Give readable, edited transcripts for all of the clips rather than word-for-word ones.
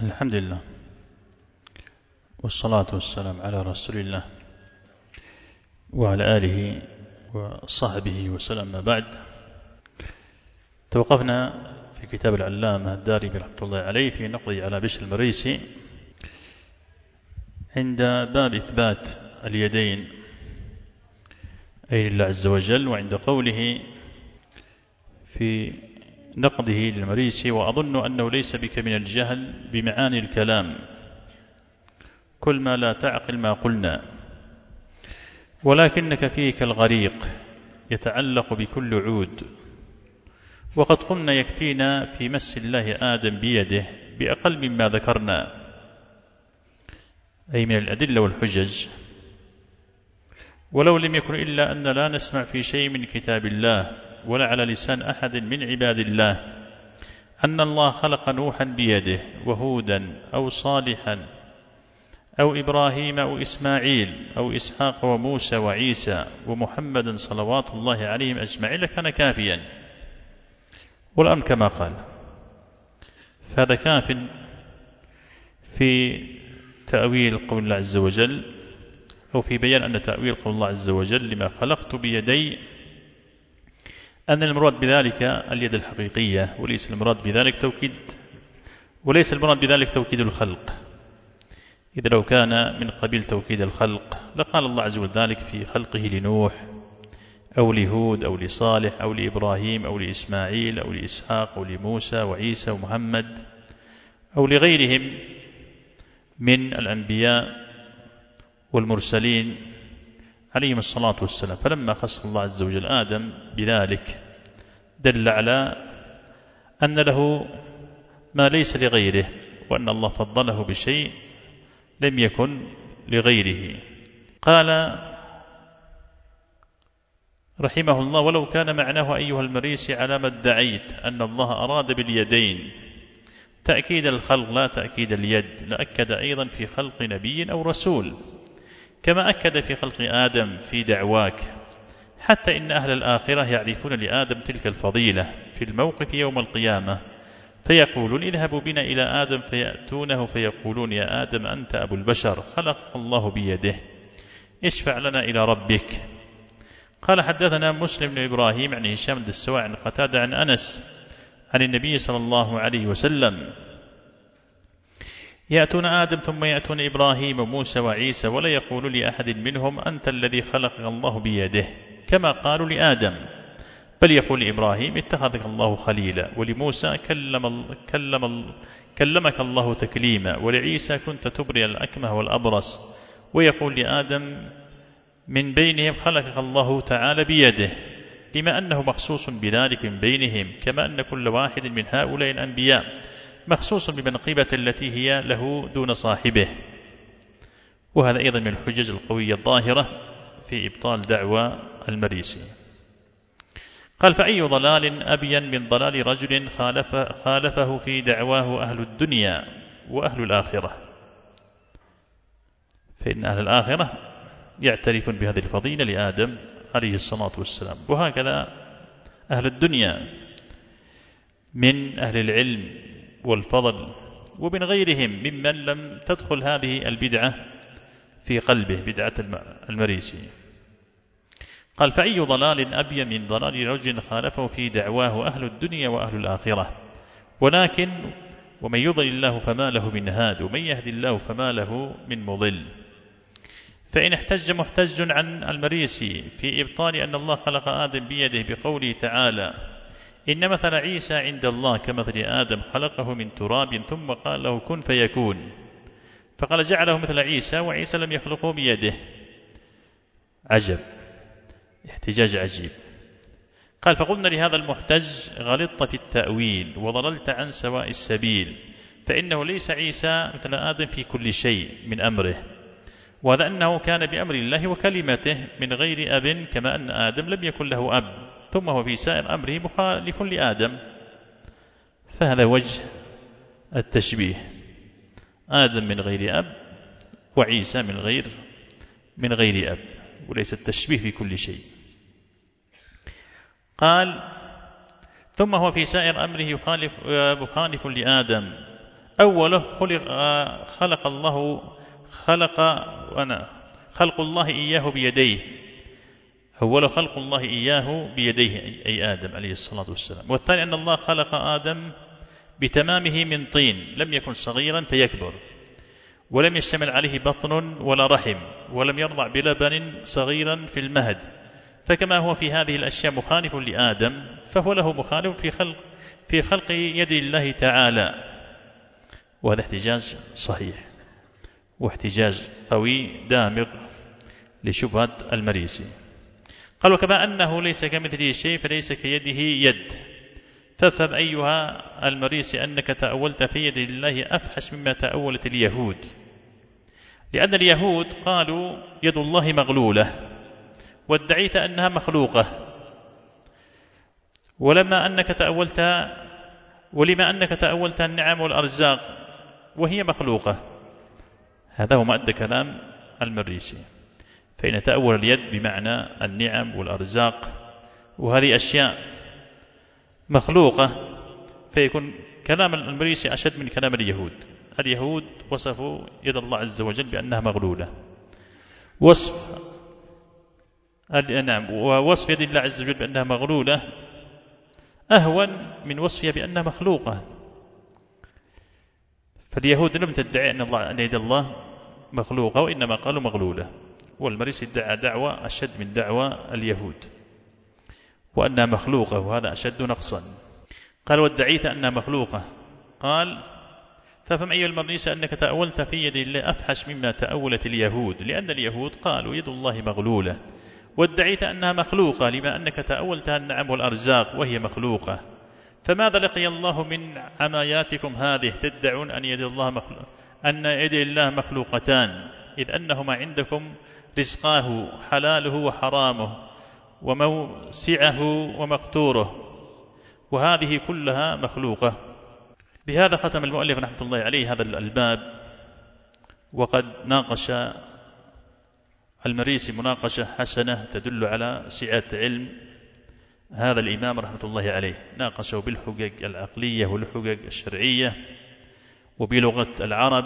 الحمد لله والصلاة والسلام على رسول الله وعلى آله وصحبه وسلم. ما بعد، توقفنا في كتاب العلامة الدارمي رحمة الله عليه في نقضه على بشر المريسي عند باب إثبات اليدين أي لله عز وجل، وعند قوله في نقضه للمريسي: وأظن أنه ليس بك من الجهل بمعاني الكلام كل ما لا تعقل ما قلنا، ولكنك فيك الغريق يتعلق بكل عود، وقد قلنا يكفينا في مس الله آدم بيده بأقل مما ذكرنا أي من الأدلة والحجج، ولو لم يكن إلا أن لا نسمع في شيء من كتاب الله ولا على لسان أحد من عباد الله أن الله خلق نوحا بيده وهودا أو صالحا أو إبراهيم أو إسماعيل أو إسحاق وموسى وعيسى ومحمدا صلوات الله عليهم أجمعين لكان كافيا. والأمر كما قال، فهذا كاف في تأويل قول الله عز وجل، أو في بيان أن تأويل قول الله عز وجل لما خلقت بيدي أن المراد بذلك اليد الحقيقية، وليس المراد بذلك توكيد الخلق، إذا لو كان من قبيل توكيد الخلق لقال الله عز وجل ذلك في خلقه لنوح أو لهود أو لصالح أو لإبراهيم أو لإسماعيل أو لإسحاق أو لموسى وعيسى ومحمد أو لغيرهم من الأنبياء والمرسلين عليهم الصلاة والسلام. فلما خص الله عز وجل آدم بذلك دل على أن له ما ليس لغيره، وأن الله فضله بشيء لم يكن لغيره. قال رحمه الله: ولو كان معناه أيها المريسي على ما ادعيت أن الله أراد باليدين تأكيد الخلق لا تأكيد اليد، لأكد أيضا في خلق نبي أو رسول كما أكد في خلق آدم في دعواك، حتى إن أهل الآخرة يعرفون لآدم تلك الفضيلة في الموقف يوم القيامة، فيقولون: اذهبوا بنا إلى آدم، فيأتونه فيقولون: يا آدم أنت أبو البشر خلق الله بيده، اشفع لنا إلى ربك. قال: حدثنا مسلم بن إبراهيم عن هشام بن السواء عن قتادة عن أنس عن النبي صلى الله عليه وسلم: يأتون آدم ثم يأتون إبراهيم وموسى وعيسى ولا يقول لأحد منهم أنت الذي خلقك الله بيده كما قالوا لآدم، بل يقول لإبراهيم اتخذك الله خليلا، ولموسى كلمك الله تكليما، ولعيسى كنت تبرئ الأكمه والأبرص، ويقول لآدم من بينهم خلقك الله تعالى بيده، لما أنه مخصوص بذلك من بينهم، كما أن كل واحد من هؤلاء الأنبياء مخصوص بمنقبة التي هي له دون صاحبه. وهذا أيضا من الحجج القوية الظاهرة في إبطال دعوى المريسي. قال: فأي ضلال أبين من ضلال رجل خالفه في دعواه أهل الدنيا وأهل الآخرة، فإن أهل الآخرة يعترفون بهذه الفضيلة لآدم عليه الصلاة والسلام، وهكذا أهل الدنيا من أهل العلم والفضل ومن غيرهم ممن لم تدخل هذه البدعة في قلبه، بدعة المريسي. قال: فأي ضلال أبين من ضلال رجل خالفه في دعواه أهل الدنيا وأهل الآخرة، ولكن ومن يضلل الله فما له من هاد ومن يهدي الله فما له من مضل. فإن احتج محتج عن المريسي في إبطال أن الله خلق آدم بيده بقوله تعالى: إن مثل عيسى عند الله كمثل آدم خلقه من تراب ثم قال له كن فيكون، فقال جعله مثل عيسى وعيسى لم يخلقه بيده. عجب، احتجاج عجيب. قال: فقلنا لهذا المحتج غلطت في التأويل وضللت عن سواء السبيل، فإنه ليس عيسى مثل آدم في كل شيء من أمره، وهذا أنه كان بأمر الله وكلمته من غير أب، كما أن آدم لم يكن له أب، ثم هو في سائر أمره مخالف لآدم. فهذا وجه التشبيه، آدم من غير أب وعيسى من غير أب، وليس التشبيه في كل شيء. قال: ثم هو في سائر أمره مخالف لآدم، أوله خلق الله إياه بيديه، أول خلق الله إياه بيديه أي آدم عليه الصلاة والسلام. والثاني أن الله خلق آدم بتمامه من طين، لم يكن صغيرا فيكبر، ولم يشتمل عليه بطن ولا رحم، ولم يرضع بلبن صغيرا في المهد. فكما هو في هذه الأشياء مخالف لآدم، فهو له مخالف في خلق يد الله تعالى. وهذا احتجاج صحيح واحتجاج قوي دامغ لشبهة المريسي. قال: وكما أنه ليس كمثله شيء فليس كيده يد. فافهم أيها المريسي أنك تأولت في يد الله أفحش مما تأولت اليهود، لأن اليهود قالوا يد الله مغلولة وادعيت أنها مخلوقة، ولما أنك تأولت النعم والأرزاق وهي مخلوقة. هذا هو مؤدى كلام المريسي، فإن تأول اليد بمعنى النعم والأرزاق، وهذه أشياء مخلوقة، فيكون كلام المريسي أشد من كلام اليهود. اليهود وصفوا يد الله عز وجل بأنها مغلولة، ووصف يد الله عز وجل بأنها مغلولة أهون من وصفها بأنها مخلوقة. فاليهود لم تدعي أن يد الله مخلوقة، وإنما قالوا مغلولة، والمريسي ادعى دعوة أشد من دعوى اليهود، وأنها مخلوقة، وهذا أشد نقصا. قال: وادعيت أنها مخلوقة. قال: ففهم أيها المريسي أنك تأولت في يد الله أفحش مما تأولت اليهود، لأن اليهود قالوا يد الله مغلولة، وادعيت أنها مخلوقة لما أنك تأولتها النعم والأرزاق وهي مخلوقة. فماذا لقي الله من عماياتكم هذه تدعون أن يد الله مخلوقتان، إذ أنهما عندكم رزقاه حلاله وحرامه، وموسعه ومقتوره، وهذه كلها مخلوقة. بهذا ختم المؤلف رحمة الله عليه هذا الباب، وقد ناقش المريسي مناقشة حسنة تدل على سعة علم هذا الإمام رحمة الله عليه. ناقشه بالحجج العقلية والحجج الشرعية وبلغة العرب،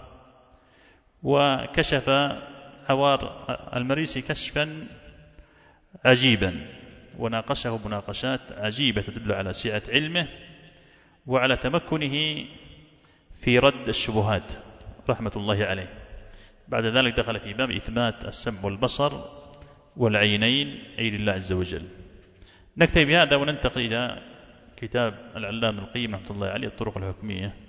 وكشف عوار المريسي كشفا عجيبا، وناقشه مناقشات عجيبة تدل على سعة علمه وعلى تمكنه في رد الشبهات رحمة الله عليه. بعد ذلك دخل في باب إثبات السمع والبصر والعينين أي لله عز وجل. نكتفي بهذا وننتقل إلى كتاب العلامة القيم رحمة الله عليه الطرق الحكمية.